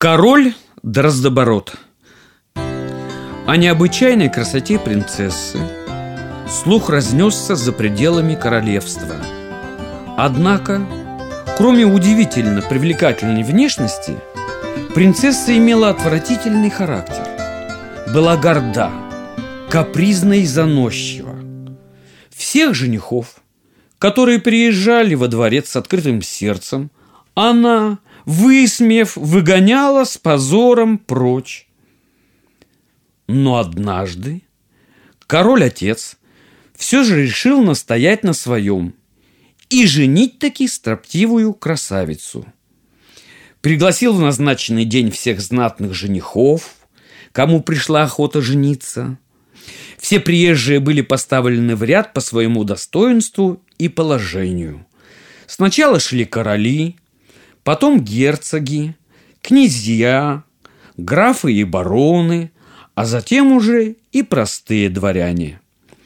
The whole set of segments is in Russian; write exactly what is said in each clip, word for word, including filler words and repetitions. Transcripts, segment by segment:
Король Дроздобород. О необычайной красоте принцессы слух разнесся за пределами королевства. Однако, кроме удивительно привлекательной внешности, принцесса имела отвратительный характер. Была горда, капризна и заносчива. Всех женихов, которые приезжали во дворец с открытым сердцем, она, высмеяв, выгоняла с позором прочь. Но однажды король-отец все же решил настоять на своем и женить таки строптивую красавицу. Пригласил в назначенный день всех знатных женихов, кому пришла охота жениться. Все приезжие были поставлены в ряд по своему достоинству и положению. Сначала шли короли, потом герцоги, князья, графы и бароны, а затем уже и простые дворяне.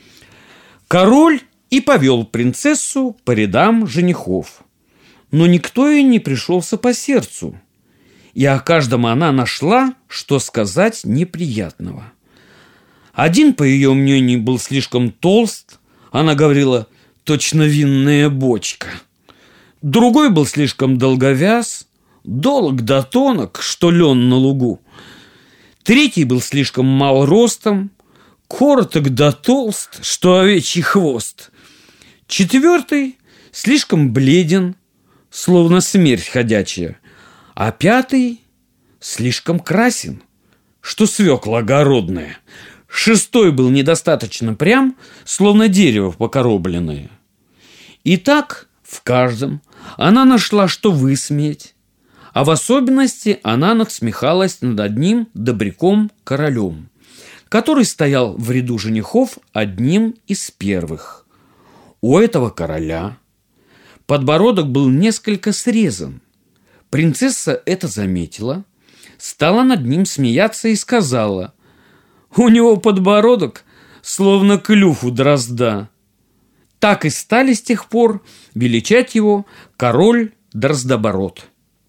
Король и повел принцессу по рядам женихов, но никто ей не пришелся по сердцу, и о каждом она нашла, что сказать неприятного. Один, по ее мнению, был слишком толст, она говорила: точно винная бочка. Другой был слишком долговяз, долг да тонок, что лен на лугу. Третий был слишком мал ростом, короток да толст, что овечий хвост. Четвертый слишком бледен, словно смерть ходячая. А пятый слишком красен, что свекла огородная. Шестой был недостаточно прям, словно дерево покоробленное. И так в каждом она нашла, что высмеять, а в особенности она насмехалась над одним добряком-королем, который стоял в ряду женихов одним из первых. У этого короля подбородок был несколько срезан. Принцесса это заметила, стала над ним смеяться и сказала: «У него подбородок, словно клюв у дрозда». Так и стали с тех пор величать его король Дроздобород.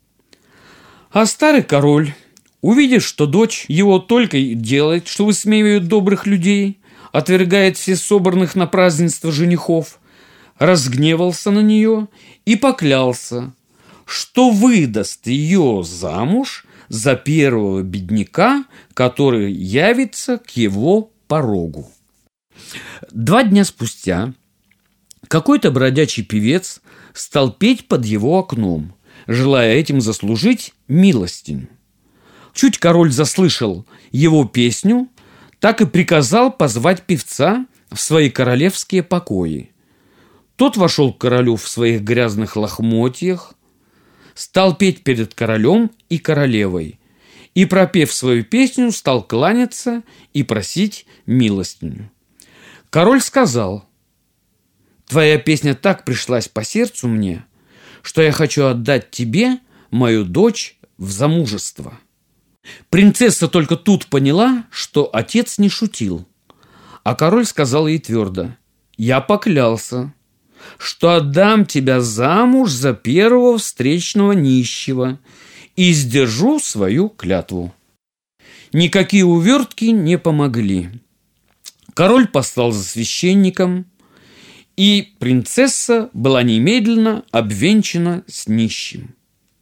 А старый король, увидев, что дочь его только и делает, что высмеивает добрых людей, отвергает все собранных на празднество женихов, разгневался на нее и поклялся, что выдаст ее замуж за первого бедняка, который явится к его порогу. Два дня спустя какой-то бродячий певец стал петь под его окном, желая этим заслужить милостиню. Чуть король заслышал его песню, так и приказал позвать певца в свои королевские покои. Тот вошел к королю в своих грязных лохмотьях, стал петь перед королем и королевой и, пропев свою песню, стал кланяться и просить милостиню. Король сказал: «Твоя песня так пришлась по сердцу мне, что я хочу отдать тебе мою дочь в замужество». Принцесса только тут поняла, что отец не шутил, а король сказал ей твердо: «Я поклялся, что отдам тебя замуж за первого встречного нищего и сдержу свою клятву». Никакие увертки не помогли. Король послал за священником, и принцесса была немедленно обвенчана с нищим.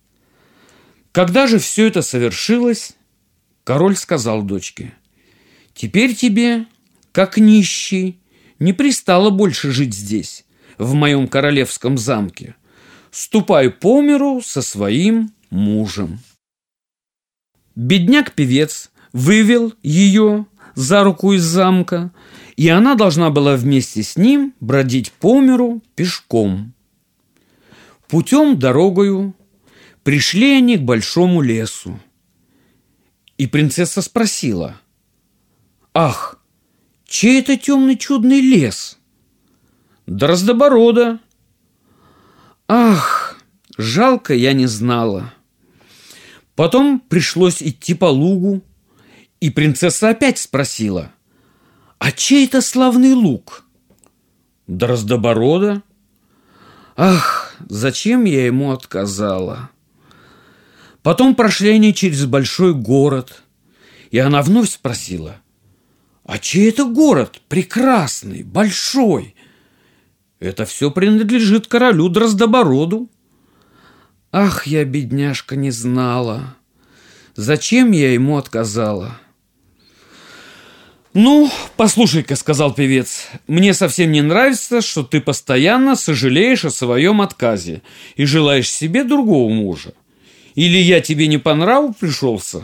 Когда же все это совершилось, король сказал дочке: «Теперь тебе, как нищий, не пристало больше жить здесь, в моем королевском замке. Ступай по миру со своим мужем». Бедняк-певец вывел ее за руку из замка, и она должна была вместе с ним бродить по миру пешком. Путем дорогою пришли они к большому лесу, и принцесса спросила: «Ах, чей это темный чудный лес?» «Дроздоборода». «Ах, жалко, я не знала». Потом пришлось идти по лугу, и принцесса опять спросила: «А чей это славный луг?» «Дроздоборода». «Ах, зачем я ему отказала?» Потом прошли они через большой город, и она вновь спросила: «А чей это город? Прекрасный, большой!» «Это все принадлежит королю Дроздобороду». «Ах, я, бедняжка, не знала! Зачем я ему отказала?» «Ну, послушай-ка, — сказал певец, — мне совсем не нравится, что ты постоянно сожалеешь о своем отказе и желаешь себе другого мужа. Или я тебе не по нраву пришелся?»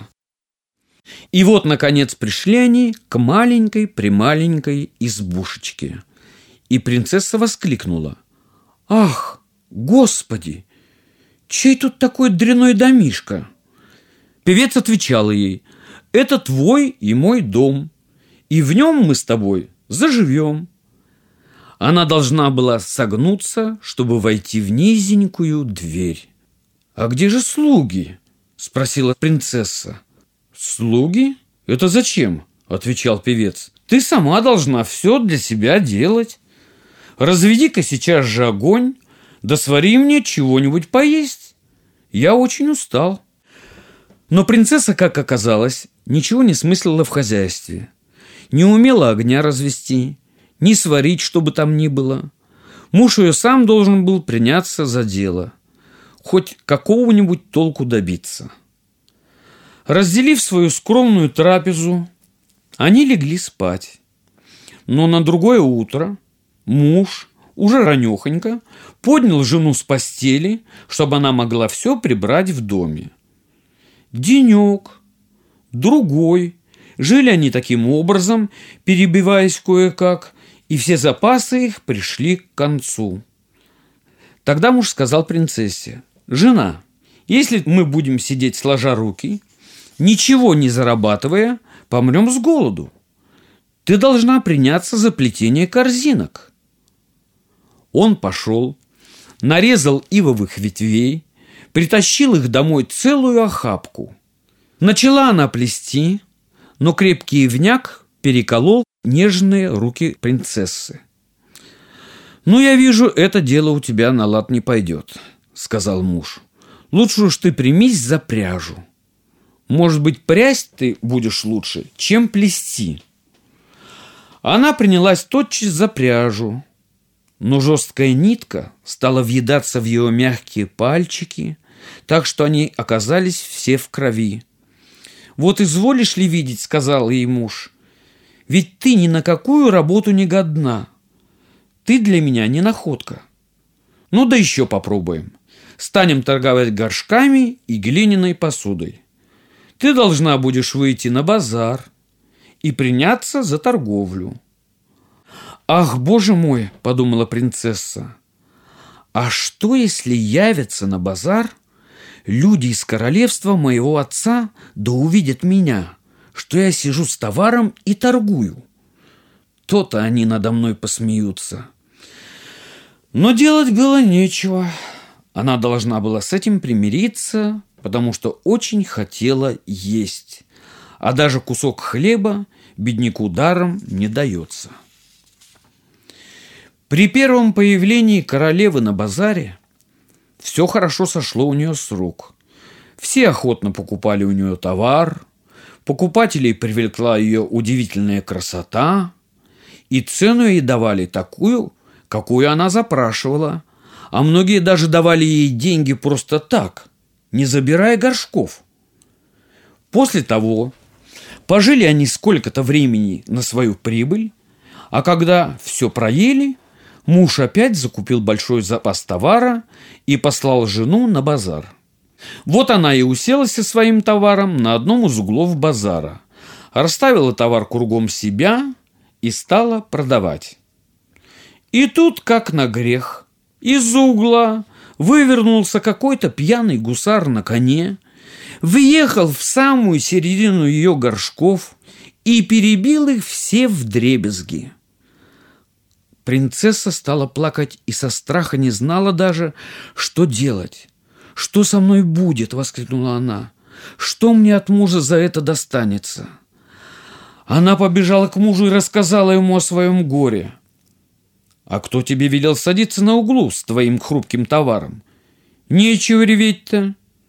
И вот, наконец, пришли они к маленькой-прималенькой избушечке. И принцесса воскликнула: «Ах, Господи! Чей тут такой дряной домишко?» Певец отвечал ей: «Это твой и мой дом, и в нем мы с тобой заживем». Она должна была согнуться, чтобы войти в низенькую дверь. «А где же слуги?» – спросила принцесса. «Слуги? Это зачем?» – отвечал певец. «Ты сама должна все для себя делать. Разведи-ка сейчас же огонь, да свари мне чего-нибудь поесть. Я очень устал». Но принцесса, как оказалось, ничего не смыслила в хозяйстве. Не умела огня развести, ни сварить, что бы там ни было. Муж ее сам должен был приняться за дело, хоть какого-нибудь толку добиться. Разделив свою скромную трапезу, они легли спать. Но на другое утро муж, уже ранехонько, поднял жену с постели, чтобы она могла все прибрать в доме. Денек, другой, жили они таким образом, перебиваясь кое-как, и все запасы их пришли к концу. Тогда муж сказал принцессе: «Жена, если мы будем сидеть сложа руки, ничего не зарабатывая, помрем с голоду. Ты должна приняться за плетение корзинок». Он пошел, нарезал ивовых ветвей, притащил их домой целую охапку. Начала она плести, но крепкий ивняк переколол нежные руки принцессы. «Ну, я вижу, это дело у тебя на лад не пойдет», — сказал муж. «Лучше уж ты примись за пряжу. Может быть, прясть ты будешь лучше, чем плести». Она принялась тотчас за пряжу, но жесткая нитка стала въедаться в ее мягкие пальчики, так что они оказались все в крови. «Вот изволишь ли видеть, — сказал ей муж, — ведь ты ни на какую работу не годна. Ты для меня не находка. Ну да еще попробуем. Станем торговать горшками и глиняной посудой. Ты должна будешь выйти на базар и приняться за торговлю». «Ах, боже мой, — подумала принцесса, — а что, если явятся на базар люди из королевства моего отца, да увидят меня, что я сижу с товаром и торгую? То-то они надо мной посмеются». Но делать было нечего. Она должна была с этим примириться, потому что очень хотела есть, а даже кусок хлеба бедняку даром не дается. При первом появлении королевы на базаре все хорошо сошло у нее с рук. Все охотно покупали у нее товар, покупателей привлекла ее удивительная красота, и цену ей давали такую, какую она запрашивала, а многие даже давали ей деньги просто так, не забирая горшков. После того пожили они сколько-то времени на свою прибыль, а когда все проели, муж опять закупил большой запас товара и послал жену на базар. Вот она и уселась со своим товаром на одном из углов базара, расставила товар кругом себя и стала продавать. И тут, как на грех, из угла вывернулся какой-то пьяный гусар на коне, въехал в самую середину ее горшков и перебил их все вдребезги. Принцесса стала плакать и со страха не знала даже, что делать. «Что со мной будет?» — воскликнула она. «Что мне от мужа за это достанется?» Она побежала к мужу и рассказала ему о своем горе. «А кто тебе велел садиться на углу с твоим хрупким товаром? Нечего реветь-то.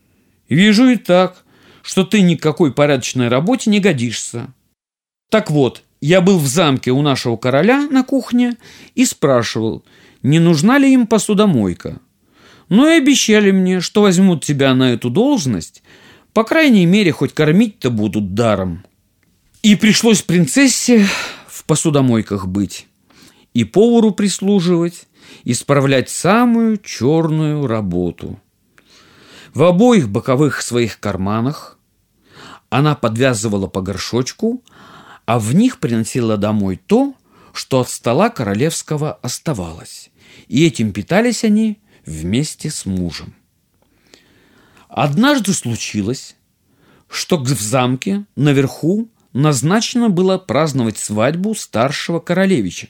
Вижу и так, что ты ни к какой порядочной работе не годишься. Так вот, я был в замке у нашего короля на кухне и спрашивал, не нужна ли им посудомойка. Ну и обещали мне, что возьмут тебя на эту должность, по крайней мере, хоть кормить-то будут даром. И пришлось принцессе в посудомойках быть, и повару прислуживать, и справлять самую черную работу. В обоих боковых своих карманах она подвязывала по горшочку, а в них приносила домой то, что от стола королевского оставалось, и этим питались они вместе с мужем. Однажды случилось, что в замке наверху назначено было праздновать свадьбу старшего королевича.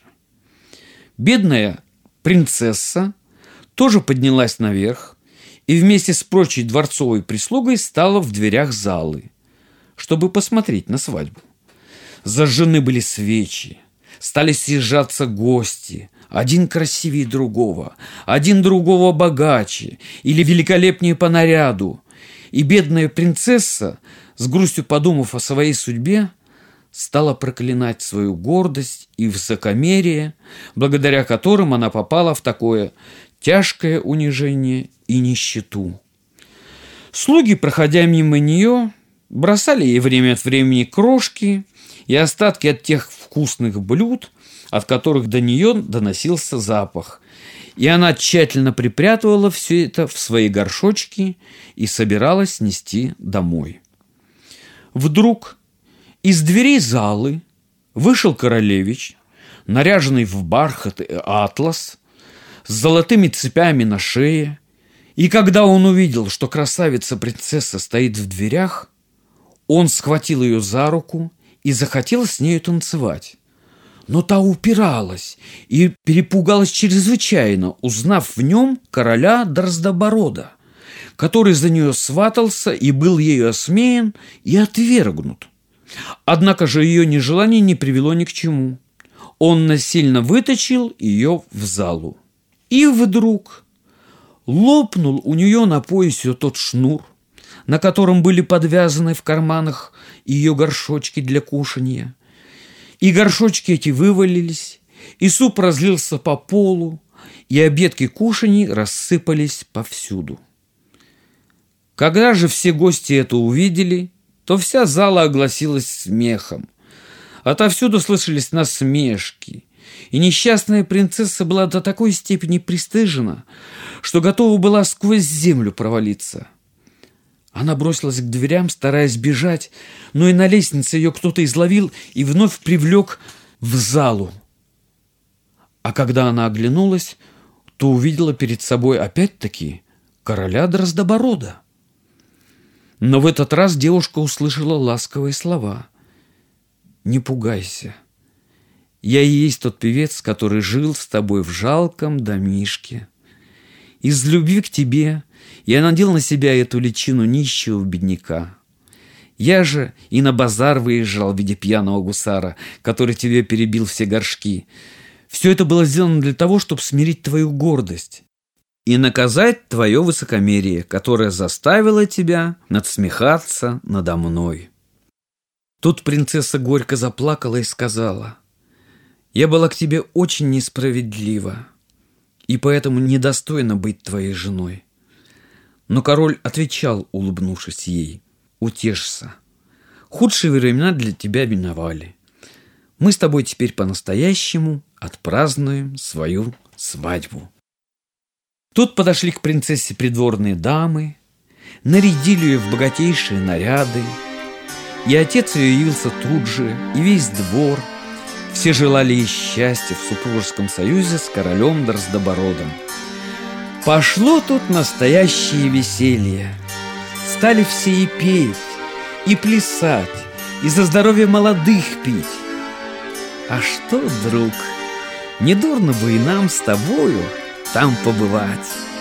Бедная принцесса тоже поднялась наверх и вместе с прочей дворцовой прислугой стала в дверях залы, чтобы посмотреть на свадьбу. Зажжены были свечи, стали съезжаться гости, один красивее другого, один другого богаче или великолепнее по наряду. И бедная принцесса, с грустью подумав о своей судьбе, стала проклинать свою гордость и высокомерие, благодаря которым она попала в такое тяжкое унижение и нищету. Слуги, проходя мимо нее, бросали ей время от времени крошки и остатки от тех вкусных блюд, от которых до нее доносился запах, и она тщательно припрятывала все это в свои горшочки и собиралась нести домой. Вдруг из дверей залы вышел королевич, наряженный в бархат и атлас, с золотыми цепями на шее, и когда он увидел, что красавица-принцесса стоит в дверях, он схватил ее за руку и захотел с нею танцевать. Но та упиралась и перепугалась чрезвычайно, узнав в нем короля Дроздоборода, который за нее сватался и был ею осмеян и отвергнут. Однако же ее нежелание не привело ни к чему. Он насильно вытащил ее в залу. И вдруг лопнул у нее на поясе тот шнур, на котором были подвязаны в карманах ее горшочки для кушанья. И горшочки эти вывалились, и суп разлился по полу, и обедки кушаний рассыпались повсюду. Когда же все гости это увидели, то вся зала огласилась смехом. Отовсюду слышались насмешки, и несчастная принцесса была до такой степени пристыжена, что готова была сквозь землю провалиться. Она бросилась к дверям, стараясь бежать, но и на лестнице ее кто-то изловил и вновь привлек в залу. А когда она оглянулась, то увидела перед собой опять-таки короля Дроздоборода. Но в этот раз девушка услышала ласковые слова. «Не пугайся. Я и есть тот певец, который жил с тобой в жалком домишке. Из любви к тебе я надел на себя эту личину нищего бедняка. Я же и на базар выезжал в виде пьяного гусара, который тебе перебил все горшки. Все это было сделано для того, чтобы смирить твою гордость и наказать твое высокомерие, которое заставило тебя надсмехаться надо мной». Тут принцесса горько заплакала и сказала: «Я была к тебе очень несправедлива, и поэтому недостойна быть твоей женой». Но король отвечал, улыбнувшись ей: «Утешься. Худшие времена для тебя миновали. Мы с тобой теперь по-настоящему отпразднуем свою свадьбу». Тут подошли к принцессе придворные дамы, нарядили ее в богатейшие наряды, и отец ее явился тут же, и весь двор. Все желали ей счастья в супружеском союзе с королем Дроздобородом. Пошло тут настоящее веселье. Стали все и петь, и плясать, и за здоровье молодых пить. А что, друг, недурно бы и нам с тобою там побывать.